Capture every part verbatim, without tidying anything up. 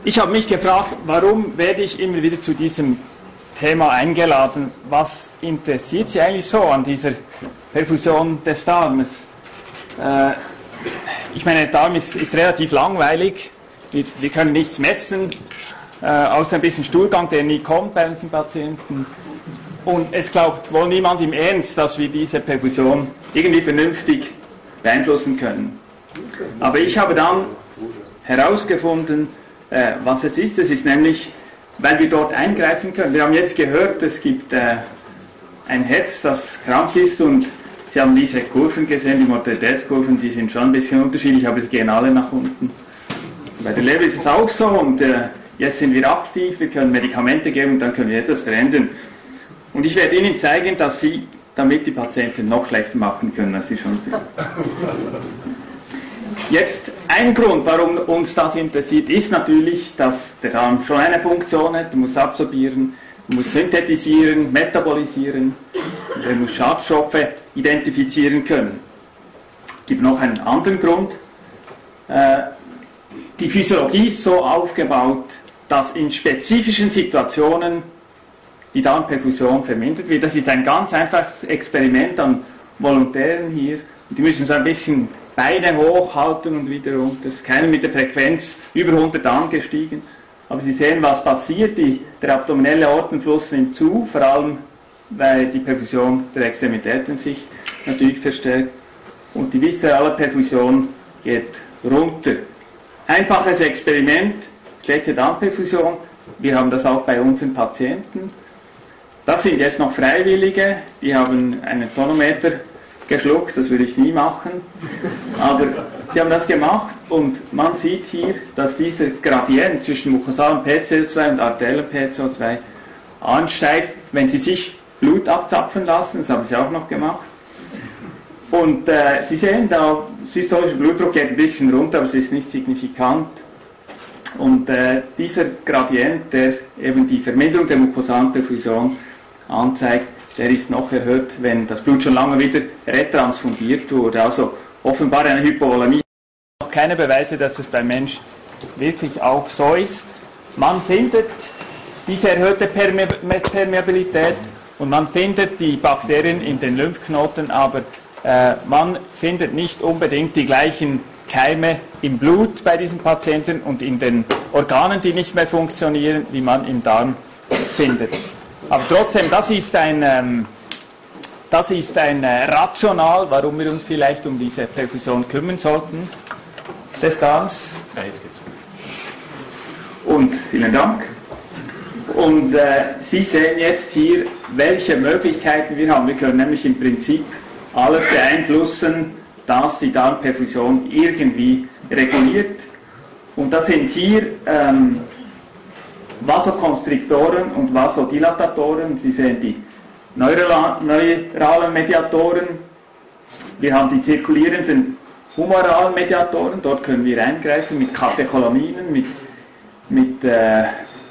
Ich habe mich gefragt, warum werde ich immer wieder zu diesem Thema eingeladen? Was interessiert Sie eigentlich so an dieser Perfusion des Darmes? Äh, ich meine, der Darm ist, ist relativ langweilig. Wir, wir können nichts messen, äh, außer ein bisschen Stuhlgang, der nie kommt bei unseren Patienten. Und es glaubt wohl niemand im Ernst, dass wir diese Perfusion irgendwie vernünftig beeinflussen können. Aber ich habe dann herausgefunden, äh, was es ist. Es ist nämlich, weil wir dort eingreifen können. Wir haben jetzt gehört, es gibt äh, ein Herz, das krank ist, und Sie haben diese Kurven gesehen, die Mortalitätskurven, die sind schon ein bisschen unterschiedlich, aber sie gehen alle nach unten. Bei der Leber ist es auch so, und äh, jetzt sind wir aktiv, wir können Medikamente geben und dann können wir etwas verändern. Und ich werde Ihnen zeigen, dass Sie damit die Patienten noch schlechter machen können, als sie schon sind. Jetzt, ein Grund, warum uns das interessiert, ist natürlich, dass der Darm schon eine Funktion hat. Er muss absorbieren, er muss synthetisieren, metabolisieren, er muss Schadstoffe identifizieren können. Es gibt noch einen anderen Grund. Die Physiologie ist so aufgebaut, dass in spezifischen Situationen die Darmperfusion vermindert wird. Das ist ein ganz einfaches Experiment an Volontären hier. Die müssen so ein bisschen Beine hochhalten und wieder runter. Es ist keiner mit der Frequenz über hundert angestiegen. Aber Sie sehen, was passiert. Die, der abdominelle Aortenfluss nimmt zu, vor allem weil die Perfusion der Extremitäten sich natürlich verstärkt. Und die viszerale Perfusion geht runter. Einfaches Experiment, schlechte Darmperfusion. Wir haben das auch bei unseren Patienten. Das sind jetzt noch Freiwillige, die haben einen Tonometer geschluckt, das würde ich nie machen, aber sie haben das gemacht, und man sieht hier, dass dieser Gradient zwischen mukosalem P C O zwei und arteriellem P C O zwei ansteigt, wenn sie sich Blut abzapfen lassen, das haben sie auch noch gemacht. Und äh, Sie sehen, der systolische Blutdruck geht ein bisschen runter, aber es ist nicht signifikant. Und äh, dieser Gradient, der eben die Verminderung der mukosalen Perfusion anzeigt, der ist noch erhöht, wenn das Blut schon lange wieder retransfundiert wurde. Also offenbar eine Hypovolemie. Noch keine Beweise, dass das beim Mensch wirklich auch so ist. Man findet diese erhöhte Permeabilität und man findet die Bakterien in den Lymphknoten, aber äh, man findet nicht unbedingt die gleichen Keime im Blut bei diesen Patienten und in den Organen, die nicht mehr funktionieren, wie man im Darm findet. Aber trotzdem, das ist ein, ähm, das ist ein äh, Rational, warum wir uns vielleicht um diese Perfusion kümmern sollten, des Darms. Ja, jetzt geht's. Und vielen Dank. Und äh, Sie sehen jetzt hier, welche Möglichkeiten wir haben. Wir können nämlich im Prinzip alles beeinflussen, dass die Darmperfusion irgendwie reguliert. Und das sind hier ähm, Vasokonstriktoren und Vasodilatatoren. Sie sehen die neuralen Mediatoren. Wir haben die zirkulierenden humoralen Mediatoren. Dort können wir eingreifen mit Katecholaminen, mit, mit äh,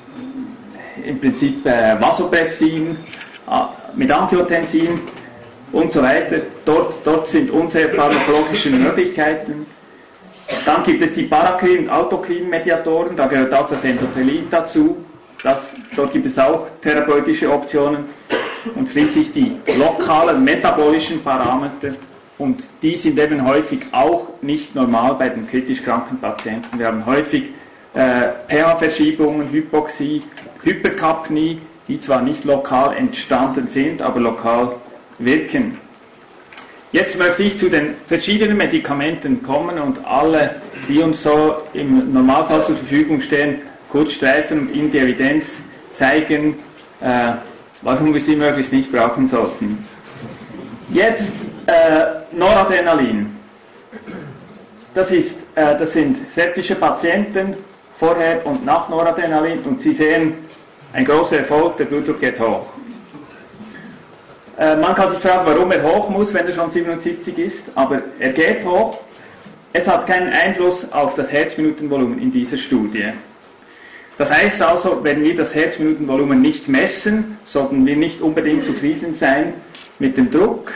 im Prinzip äh, Vasopressin, äh, mit Angiotensin und so weiter. Dort, dort sind unsere pharmakologischen Möglichkeiten. Dann gibt es die Parakrin- und Autokrin-Mediatoren, da gehört auch das Endothelin dazu. Das, dort gibt es auch therapeutische Optionen. Und schließlich die lokalen metabolischen Parameter. Und die sind eben häufig auch nicht normal bei den kritisch kranken Patienten. Wir haben häufig äh, pH-Verschiebungen, Hypoxie, Hyperkapnie, die zwar nicht lokal entstanden sind, aber lokal wirken. Jetzt möchte ich zu den verschiedenen Medikamenten kommen und alle, die uns so im Normalfall zur Verfügung stehen, kurz streifen und Ihnen die Evidenz zeigen, äh, warum wir sie möglichst nicht brauchen sollten. Jetzt äh, Noradrenalin. Das, ist, äh, das sind septische Patienten, vorher und nach Noradrenalin, und Sie sehen, ein großer Erfolg, der Blutdruck geht hoch. Man kann sich fragen, warum er hoch muss, wenn er schon siebenundsiebzig ist, aber er geht hoch. Es hat keinen Einfluss auf das Herzminutenvolumen in dieser Studie. Das heißt also, wenn wir das Herzminutenvolumen nicht messen, sollten wir nicht unbedingt zufrieden sein mit dem Druck.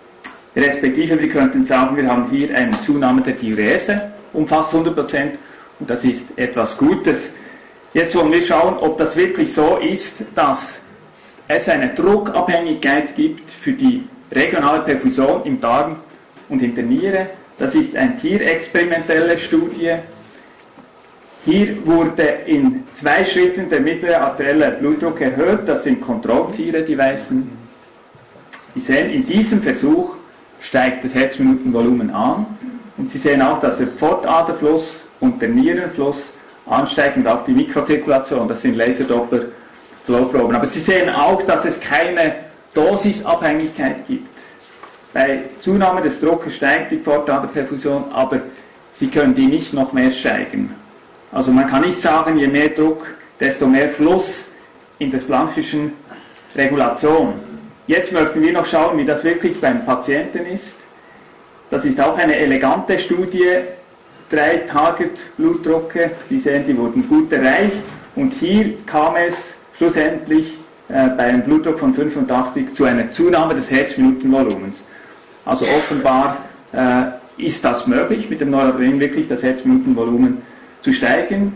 Respektive, wir könnten sagen, wir haben hier eine Zunahme der Diurese um fast hundert Prozent Und das ist etwas Gutes. Jetzt wollen wir schauen, ob das wirklich so ist, dass es eine Druckabhängigkeit gibt für die regionale Perfusion im Darm und in der Niere. Das ist eine tierexperimentelle Studie. Hier wurde in zwei Schritten der mittlere arterielle Blutdruck erhöht. Das sind Kontrolltiere, die weißen. Sie sehen, in diesem Versuch steigt das Herzminutenvolumen an. Und Sie sehen auch, dass der Pfortaderfluss und der Nierenfluss ansteigen und auch die Mikrozirkulation. Das sind Laserdoppler-Flowproben. Aber Sie sehen auch, dass es keine Dosisabhängigkeit gibt. Bei Zunahme des Druckes steigt die Pfortaderperfusion, aber Sie können die nicht noch mehr steigern. Also man kann nicht sagen, je mehr Druck, desto mehr Fluss in der splanchischen Regulation. Jetzt möchten wir noch schauen, wie das wirklich beim Patienten ist. Das ist auch eine elegante Studie. Drei Target-Blutdrucke, Sie sehen, die wurden gut erreicht. Und hier kam es schlussendlich äh, bei einem Blutdruck von fünfundachtzig zu einer Zunahme des Herzminutenvolumens. Also offenbar äh, ist das möglich, mit dem Noradrenalin wirklich das Herzminutenvolumen zu steigen.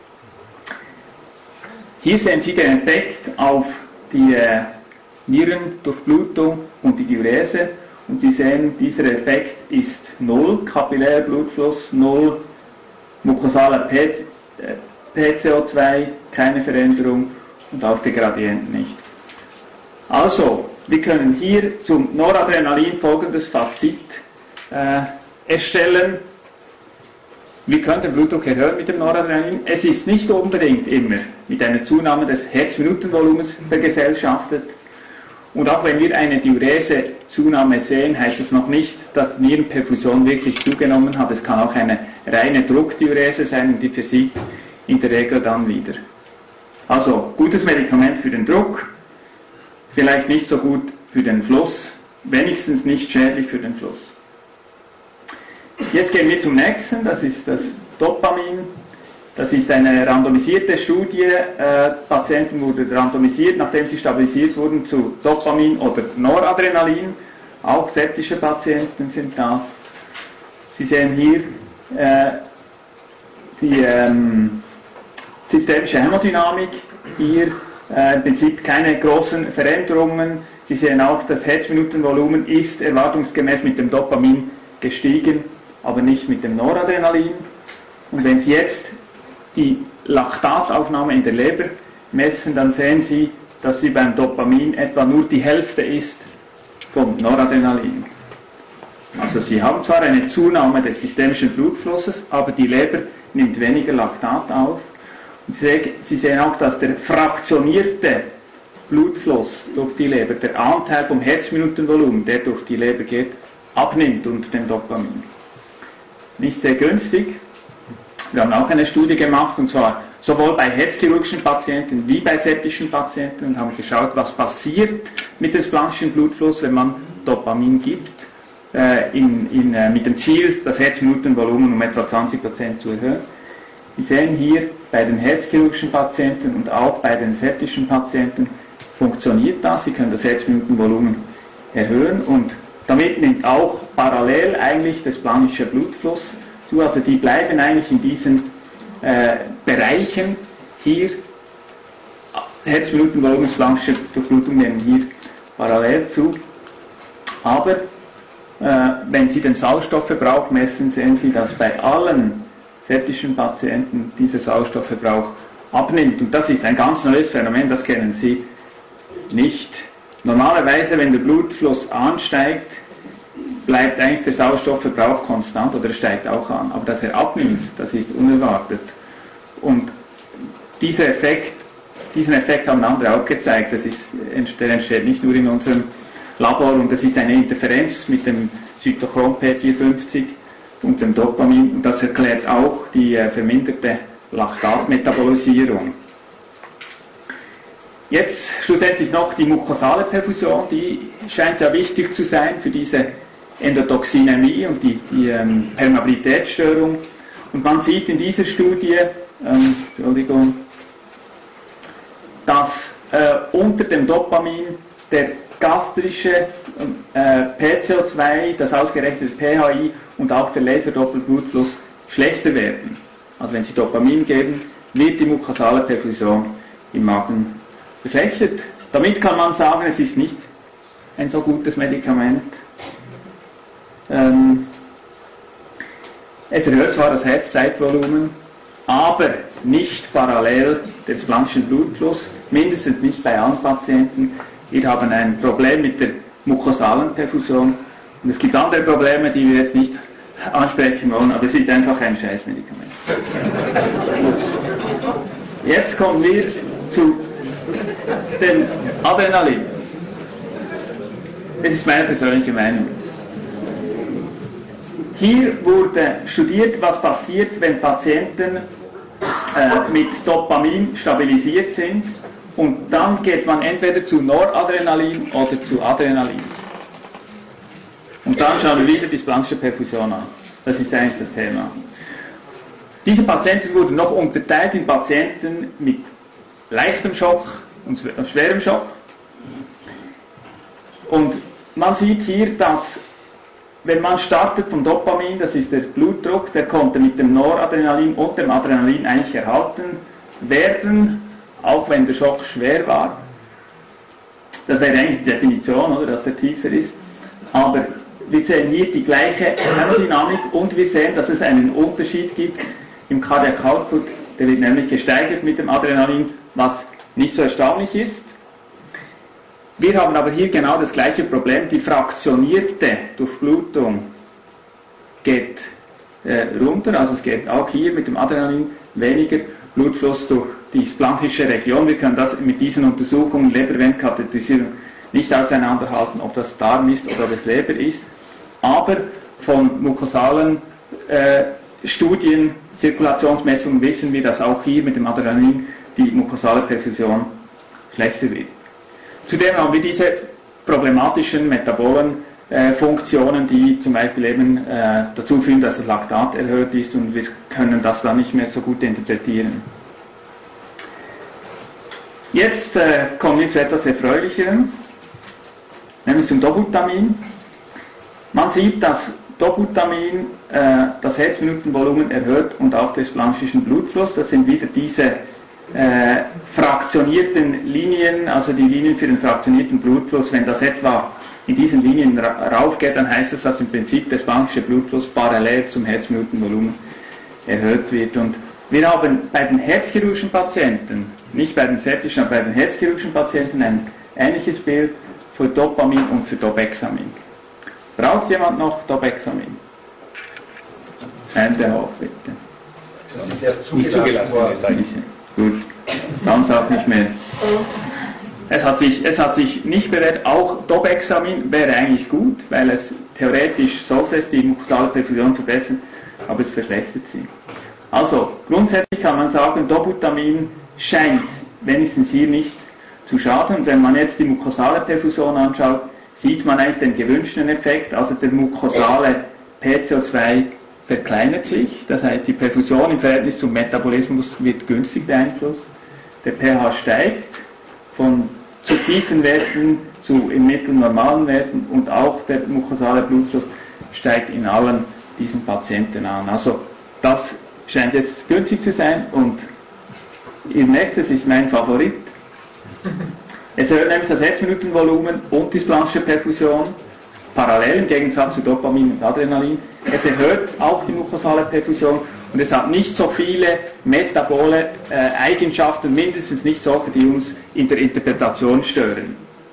Hier sehen Sie den Effekt auf die äh, Nierendurchblutung und die Diurese. Und Sie sehen, dieser Effekt ist null, kapillärer Blutfluss null, mukosaler P C O zwei, keine Veränderung und auch der Gradient nicht. Also, wir können hier zum Noradrenalin folgendes Fazit äh, erstellen. Wir können den Blutdruck erhöhen mit dem Noradrenalin. Es ist nicht unbedingt immer mit einer Zunahme des Herzminutenvolumens vergesellschaftet. Und auch wenn wir eine Diurese-Zunahme sehen, heißt es noch nicht, dass die Nierenperfusion wirklich zugenommen hat. Es kann auch eine reine Druckdiurese sein und die versiegt in der Regel dann wieder. Also, gutes Medikament für den Druck, vielleicht nicht so gut für den Fluss, wenigstens nicht schädlich für den Fluss. Jetzt gehen wir zum nächsten, das ist das Dopamin. Das ist eine randomisierte Studie. Äh, Patienten wurden randomisiert, nachdem sie stabilisiert wurden, zu Dopamin oder Noradrenalin. Auch septische Patienten sind das. Sie sehen hier äh, die ähm, systemische Hämodynamik. Hier äh, im Prinzip keine großen Veränderungen. Sie sehen auch, das Herzminutenvolumen ist erwartungsgemäß mit dem Dopamin gestiegen, aber nicht mit dem Noradrenalin. Und wenn Sie jetzt die Laktataufnahme in der Leber messen, dann sehen Sie, dass sie beim Dopamin etwa nur die Hälfte ist vom Noradrenalin. Also Sie haben zwar eine Zunahme des systemischen Blutflusses, aber die Leber nimmt weniger Laktat auf. Und Sie sehen auch, dass der fraktionierte Blutfluss durch die Leber, der Anteil vom Herzminutenvolumen, der durch die Leber geht, abnimmt unter dem Dopamin. Nicht sehr günstig. Wir haben auch eine Studie gemacht, und zwar sowohl bei herzchirurgischen Patienten wie bei septischen Patienten, und haben geschaut, was passiert mit dem splanchischen Blutfluss, wenn man Dopamin gibt, äh, in, in, äh, mit dem Ziel, das Herzminutenvolumen um etwa zwanzig Prozent zu erhöhen. Sie sehen hier, bei den herzchirurgischen Patienten und auch bei den septischen Patienten funktioniert das. Sie können das Herzminutenvolumen erhöhen, und damit nimmt auch parallel eigentlich der splanchische Blutfluss zu. Also die bleiben eigentlich in diesen äh, Bereichen hier. Herzminutenvolumen, splanchische Durchblutung nehmen hier parallel zu. Aber äh, wenn Sie den Sauerstoffverbrauch messen, sehen Sie, dass bei allen septischen Patienten dieser Sauerstoffverbrauch abnimmt. Und das ist ein ganz neues Phänomen, das kennen Sie nicht. Normalerweise, wenn der Blutfluss ansteigt, bleibt eigentlich der Sauerstoffverbrauch konstant oder er steigt auch an. Aber dass er abnimmt, das ist unerwartet. Und dieser Effekt, diesen Effekt haben andere auch gezeigt. Das ist, der entsteht nicht nur in unserem Labor, und das ist eine Interferenz mit dem Cytochrom P vierhundertfünfzig und dem Dopamin. Und das erklärt auch die äh, verminderte Laktatmetabolisierung. Jetzt schlussendlich noch die mukosale Perfusion, die scheint ja wichtig zu sein für diese Endotoxinämie und die, die ähm, Permeabilitätsstörung. Und man sieht in dieser Studie, ähm, Entschuldigung, dass äh, unter dem Dopamin der gastrische äh, P C O zwei, das ausgerechnete P H I und auch der Laserdoppelblutfluss schlechter werden. also wenn Sie Dopamin geben, wird die mukosale Perfusion im Magen verschlechtert. Damit kann man sagen, es ist nicht ein so gutes Medikament. Ähm, es erhöht zwar das Herzzeitvolumen, aber nicht parallel den splanchischen Blutfluss, mindestens nicht bei allen Patienten. Wir haben ein Problem mit der mukosalen Perfusion und es gibt andere Probleme, die wir jetzt nicht ansprechen wollen, aber es ist einfach ein Scheißmedikament. Jetzt kommen wir zu dem Adrenalin. Das ist meine persönliche Meinung. Hier wurde studiert, was passiert, wenn Patienten äh, mit Dopamin stabilisiert sind und dann geht man entweder zu Noradrenalin oder zu Adrenalin. Und dann schauen wir wieder die splanchnische Perfusion an. Das ist eigentlich das Thema. Diese Patienten wurden noch unterteilt in Patienten mit leichtem Schock und schwerem Schock. Und man sieht hier, dass wenn man startet vom Dopamin, das ist der Blutdruck, der konnte mit dem Noradrenalin und dem Adrenalin eigentlich erhalten werden, auch wenn der Schock schwer war. Das wäre eigentlich die Definition, oder, dass er tiefer ist. Aber wir sehen hier die gleiche Thermodynamik und wir sehen, dass es einen Unterschied gibt im Cardiac Output. Der wird nämlich gesteigert mit dem Adrenalin, was nicht so erstaunlich ist. Wir haben aber hier genau das gleiche Problem. Die fraktionierte Durchblutung geht äh, runter, also es geht auch hier mit dem Adrenalin weniger Blutfluss durch die splanchische Region. Wir können das mit diesen Untersuchungen, Leberwandkatheterisierung, nicht auseinanderhalten, ob das Darm ist oder ob es Leber ist. Aber von mukosalen äh, Studien, Zirkulationsmessungen wissen wir, dass auch hier mit dem Adrenalin die mukosale Perfusion schlechter wird. Zudem haben wir diese problematischen metabolen äh, Funktionen, die zum Beispiel eben äh, dazu führen, dass das Laktat erhöht ist und wir können das dann nicht mehr so gut interpretieren. Jetzt äh, kommen wir zu etwas Erfreulicherem, nämlich zum Dobutamin. Man sieht, dass Dobutamin äh, das Herzminutenvolumen erhöht und auch den splanchischen Blutfluss. Das sind wieder diese Äh, fraktionierten Linien, also die Linien für den fraktionierten Blutfluss. Wenn das etwa in diesen Linien ra rauf geht, dann heißt das, dass im Prinzip der spanische Blutfluss parallel zum Herzminutenvolumen erhöht wird. Und wir haben bei den herzchirurgischen Patienten, nicht bei den septischen, aber bei den herzchirurgischen Patienten ein ähnliches Bild für Dopamin und für Dobexamin. Braucht jemand noch Dobexamin? Hände hoch, bitte. Das ist ja zugelassen, zugelassen worden. Gut, dann sag nicht mehr. Es hat sich, es hat sich nicht bewährt, auch Dobexamin wäre eigentlich gut, weil es theoretisch sollte es die mukosale Perfusion verbessern, aber es verschlechtert sie. Also, grundsätzlich kann man sagen, Dobutamin scheint wenigstens hier nicht zu schaden. Und wenn man jetzt die mukosale Perfusion anschaut, sieht man eigentlich den gewünschten Effekt, also der mukosale P C O zwei verkleinert sich, das heißt die Perfusion im Verhältnis zum Metabolismus wird günstig beeinflusst, der pH steigt von zu tiefen Werten zu im Mittel normalen Werten und auch der mukosale Blutfluss steigt in allen diesen Patienten an. Also das scheint jetzt günstig zu sein und ihr merkt, es ist mein Favorit. Es erhöht nämlich das Herzminutenvolumen und die splanchnische Perfusion parallel im Gegensatz zu Dopamin und Adrenalin. Es erhöht auch die mukosale Perfusion und es hat nicht so viele metabole äh, Eigenschaften, mindestens nicht solche, die uns in der Interpretation stören.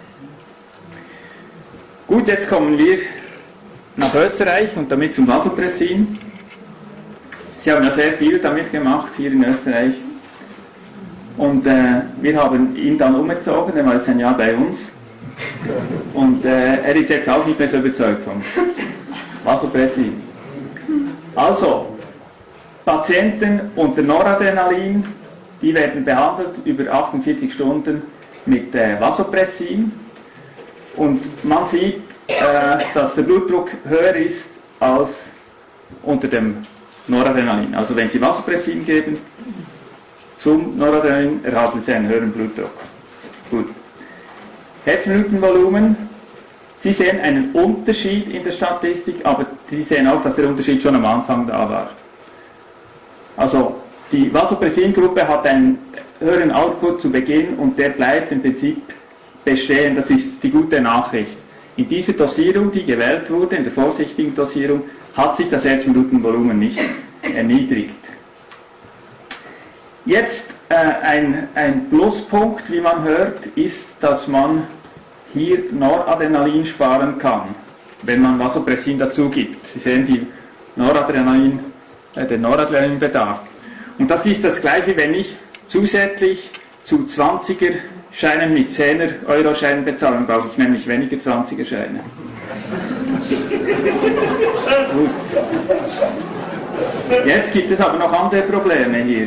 Gut, jetzt kommen wir nach Österreich und damit zum Vasopressin. Sie haben ja sehr viel damit gemacht hier in Österreich. Und äh, wir haben ihn dann umgezogen, er war jetzt ein Jahr bei uns. Und äh, er ist jetzt auch nicht mehr so überzeugt vom Vasopressin. Also, Patienten unter Noradrenalin, die werden behandelt über achtundvierzig Stunden mit äh, Vasopressin. Und man sieht, äh, dass der Blutdruck höher ist als unter dem Noradrenalin. Also wenn Sie Vasopressin geben, zum Noradrenalin erhalten Sie einen höheren Blutdruck. Gut. Herzminutenvolumen. Sie sehen einen Unterschied in der Statistik, aber Sie sehen auch, dass der Unterschied schon am Anfang da war. Also die Vasopressin-Gruppe hat einen höheren Output zu Beginn und der bleibt im Prinzip bestehen. Das ist die gute Nachricht. In dieser Dosierung, die gewählt wurde, in der vorsichtigen Dosierung, hat sich das Herzminutenvolumen nicht erniedrigt. Jetzt äh, ein, ein Pluspunkt, wie man hört, ist, dass man hier Noradrenalin sparen kann, wenn man Vasopressin dazu gibt. Sie sehen die Noradrenalin, äh, den Noradrenalinbedarf. Und das ist das Gleiche, wenn ich zusätzlich zu zwanziger Scheinen mit zehner Euro Scheinen bezahle, dann brauche ich nämlich weniger zwanziger Scheine. Gut. Jetzt gibt es aber noch andere Probleme hier.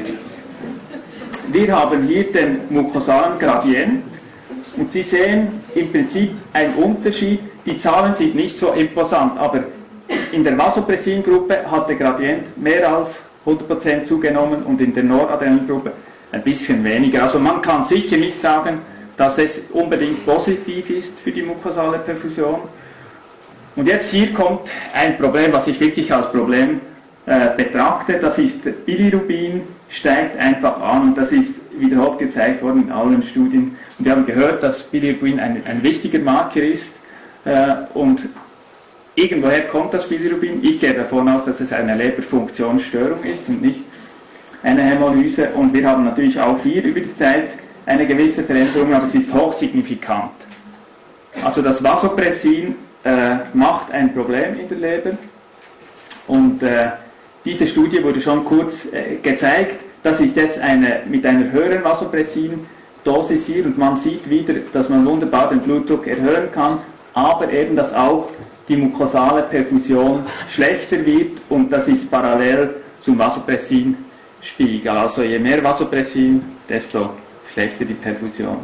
Wir haben hier den mukosalen Gradient und Sie sehen im Prinzip einen Unterschied. Die Zahlen sind nicht so imposant, aber in der Vasopressin-Gruppe hat der Gradient mehr als hundert Prozent zugenommen und in der Noradrenalin-Gruppe ein bisschen weniger. Also man kann sicher nicht sagen, dass es unbedingt positiv ist für die mukosale Perfusion. Und jetzt hier kommt ein Problem, was ich wirklich als Problem äh, betrachte. Das ist, Bilirubin steigt einfach an und das ist wiederholt gezeigt worden in allen Studien. Und wir haben gehört, dass Bilirubin ein, ein wichtiger Marker ist äh, und irgendwoher kommt das Bilirubin. Ich gehe davon aus, dass es eine Leberfunktionsstörung ist und nicht eine Hämolyse. Und wir haben natürlich auch hier über die Zeit eine gewisse Veränderung, aber es ist hochsignifikant. Also das Vasopressin äh, macht ein Problem in der Leber. Und äh, diese Studie wurde schon kurz äh, gezeigt. Das ist jetzt eine, mit einer höheren Vasopressin-Dosis hier und man sieht wieder, dass man wunderbar den Blutdruck erhöhen kann, aber eben, dass auch die mukosale Perfusion schlechter wird und das ist parallel zum Vasopressin-Spiegel. Also je mehr Vasopressin, desto schlechter die Perfusion.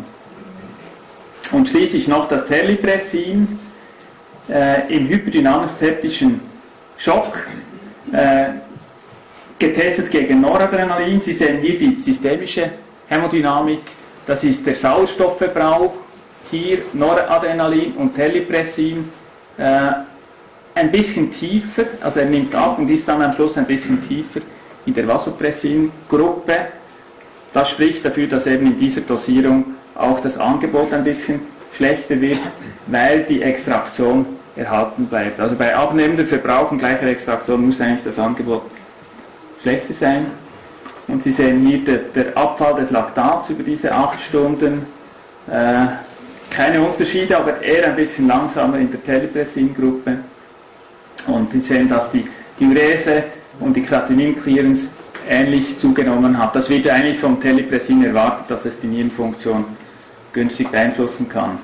Und schließlich noch das Terlipressin äh, im hyperdynamischen septischen Schock, äh, getestet gegen Noradrenalin. Sie sehen hier die systemische Hämodynamik, das ist der Sauerstoffverbrauch, hier Noradrenalin und Terlipressin äh, ein bisschen tiefer, also er nimmt ab und ist dann am Schluss ein bisschen tiefer in der Vasopressin-Gruppe. Das spricht dafür, dass eben in dieser Dosierung auch das Angebot ein bisschen schlechter wird, weil die Extraktion erhalten bleibt. Also bei abnehmendem Verbrauch und gleicher Extraktion muss eigentlich das Angebot schlechter sein. Und Sie sehen hier der, der Abfall des Laktats über diese acht Stunden. Äh, keine Unterschiede, aber eher ein bisschen langsamer in der Terlipressin-Gruppe. Und Sie sehen, dass die Diurese und die Creatinin-Clearance ähnlich zugenommen hat. Das wird ja eigentlich vom Terlipressin erwartet, dass es die Nierenfunktion günstig beeinflussen kann.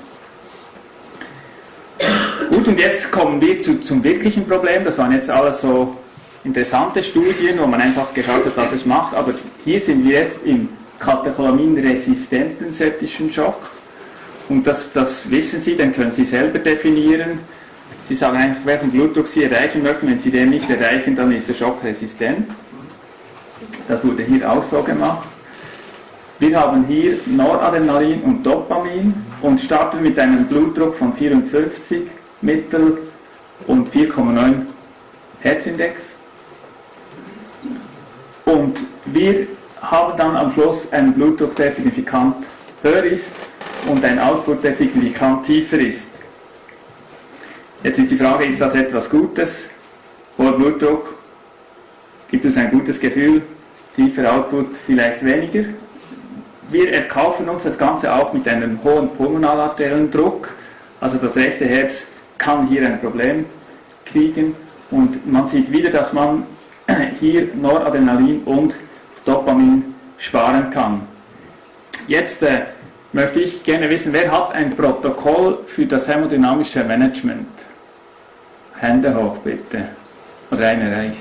Gut, und jetzt kommen wir zu, zum wirklichen Problem. Das waren jetzt alles so interessante Studien, wo man einfach geschaut hat, was es macht. Aber hier sind wir jetzt im Katecholamin-resistenten septischen Schock. Und das, das wissen Sie, den können Sie selber definieren. Sie sagen eigentlich, welchen Blutdruck Sie erreichen möchten. Wenn Sie den nicht erreichen, dann ist der Schock resistent. Das wurde hier auch so gemacht. Wir haben hier Noradrenalin und Dopamin und starten mit einem Blutdruck von vierundfünfzig Mittel und vier Komma neun Herzindex. Und wir haben dann am Schluss einen Blutdruck, der signifikant höher ist und ein Output, der signifikant tiefer ist. Jetzt ist die Frage, ist das etwas Gutes? Hoher Blutdruck, gibt es ein gutes Gefühl? Tiefer Output vielleicht weniger? Wir erkaufen uns das Ganze auch mit einem hohen pulmonalarteriellen Druck. Also das rechte Herz kann hier ein Problem kriegen und man sieht wieder, dass man hier Noradrenalin und Dopamin sparen kann. Jetzt äh, möchte ich gerne wissen, wer hat ein Protokoll für das hämodynamische Management? Hände hoch bitte. Oder einer reicht.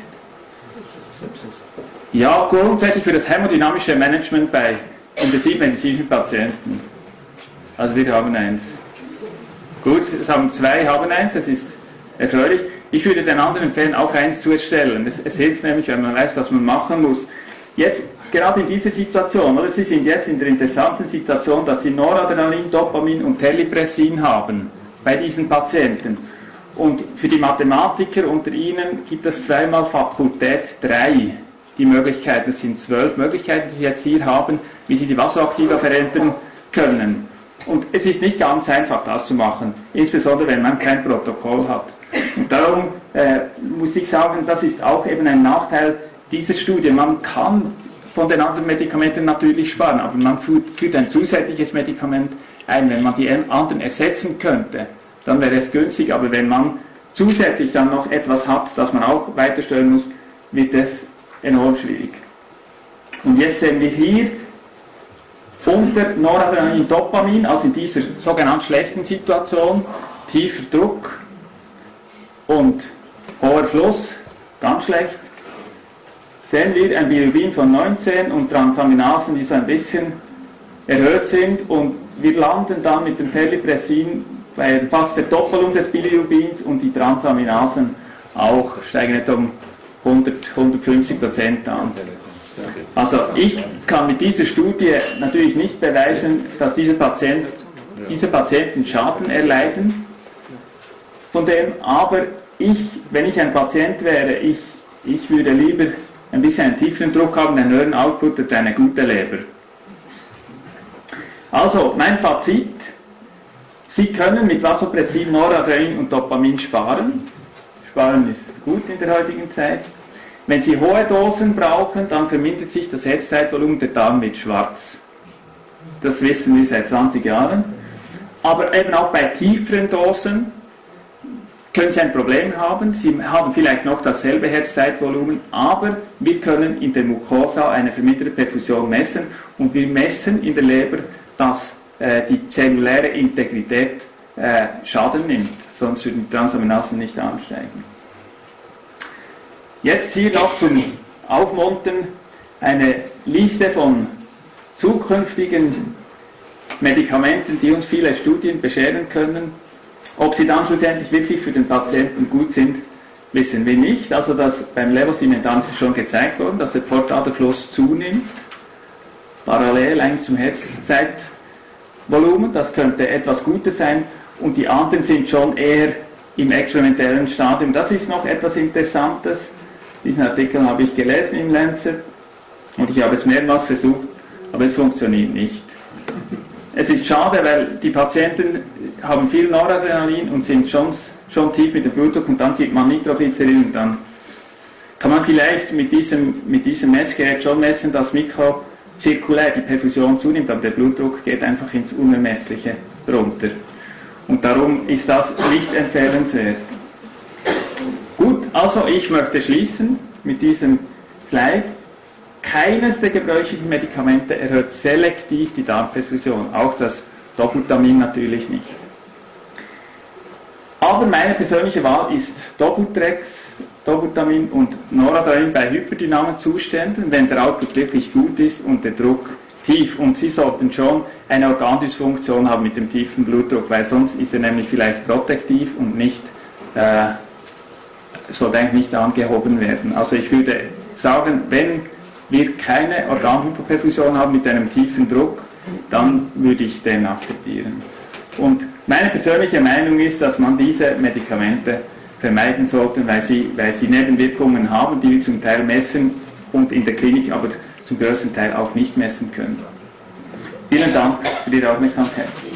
Ja, grundsätzlich für das hämodynamische Management bei intensivmedizinischen Patienten. Also wir haben eins. Gut, es haben zwei, haben eins, das ist erfreulich. Ich würde den anderen empfehlen, auch eins zu erstellen. Es, es hilft nämlich, wenn man weiß, was man machen muss. Jetzt, gerade in dieser Situation, oder Sie sind jetzt in der interessanten Situation, dass Sie Noradrenalin, Dopamin und Terlipressin haben bei diesen Patienten. Und für die Mathematiker unter Ihnen gibt es zweimal Fakultät drei. die Möglichkeiten, es sind zwölf Möglichkeiten, die Sie jetzt hier haben, wie Sie die Vasoaktiva verändern können. Und es ist nicht ganz einfach, das zu machen, insbesondere wenn man kein Protokoll hat. Und darum äh, muss ich sagen, das ist auch eben ein Nachteil dieser Studie. Man kann von den anderen Medikamenten natürlich sparen, aber man führt, führt ein zusätzliches Medikament ein. Wenn man die anderen ersetzen könnte, dann wäre es günstig, aber wenn man zusätzlich dann noch etwas hat, das man auch weiterstellen muss, wird es enorm schwierig. Und jetzt sehen wir hier unter Noradrenalin Dopamin, also in dieser sogenannten schlechten Situation, tiefer Druck und hoher Fluss, ganz schlecht, sehen wir ein Bilirubin von neunzehn und Transaminasen, die so ein bisschen erhöht sind, und wir landen dann mit dem Terlipressin bei fast Verdoppelung des Bilirubins und die Transaminasen auch steigen etwa um hundert, hundertfünfzig Prozent an. Also ich kann mit dieser Studie natürlich nicht beweisen, dass diese, Patient, diese Patienten Schaden erleiden von dem, aber ich, wenn ich ein Patient wäre, ich, ich würde lieber ein bisschen einen tieferen Druck haben, einen höheren Output als eine gute Leber. Also mein Fazit: Sie können mit Vasopressin, Noradrenalin und Dopamin sparen. Sparen ist gut in der heutigen Zeit. Wenn Sie hohe Dosen brauchen, dann vermindert sich das Herzzeitvolumen, der Darm wird schwarz. Das wissen wir seit zwanzig Jahren. Aber eben auch bei tieferen Dosen können Sie ein Problem haben. Sie haben vielleicht noch dasselbe Herzzeitvolumen, aber wir können in der Mucosa eine verminderte Perfusion messen, und wir messen in der Leber, dass äh, die zelluläre Integrität äh, Schaden nimmt, sonst würden die Transaminasen nicht ansteigen. Jetzt hier noch zum Aufmuntern eine Liste von zukünftigen Medikamenten, die uns viele Studien bescheren können. Ob sie dann schlussendlich wirklich für den Patienten gut sind, wissen wir nicht. Also das, beim Levosimentan ist schon gezeigt worden, dass der Pfortaderfluss zunimmt, parallel eigentlich zum Herzzeitvolumen. Das könnte etwas Gutes sein, und die anderen sind schon eher im experimentellen Stadium. Das ist noch etwas Interessantes. Diesen Artikel habe ich gelesen im Lancet und ich habe es mehrmals versucht, aber es funktioniert nicht. Es ist schade, weil die Patienten haben viel Noradrenalin und sind schon, schon tief mit dem Blutdruck, und dann gibt man Nitroglycerin, und dann kann man vielleicht mit diesem, mit diesem Messgerät schon messen, dass mikrozirkulär die Perfusion zunimmt, aber der Blutdruck geht einfach ins Unermessliche runter. Und darum ist das nicht empfehlenswert. Gut, also ich möchte schließen mit diesem Slide. Keines der gebräuchlichen Medikamente erhöht selektiv die Darmperfusion, auch das Dobutamin natürlich nicht. Aber meine persönliche Wahl ist Dobutrex, Dobutamin und Noradrenalin bei hyperdynamen Zuständen, wenn der Output wirklich gut ist und der Druck tief. Und Sie sollten schon eine Organdysfunktion haben mit dem tiefen Blutdruck, weil sonst ist er nämlich vielleicht protektiv und nicht äh, sollte eigentlich nicht angehoben werden. Also ich würde sagen, wenn wir keine Organhyperperfusion haben mit einem tiefen Druck, dann würde ich den akzeptieren. Und meine persönliche Meinung ist, dass man diese Medikamente vermeiden sollte, weil sie, weil sie Nebenwirkungen haben, die wir zum Teil messen und in der Klinik aber zum größten Teil auch nicht messen können. Vielen Dank für Ihre Aufmerksamkeit.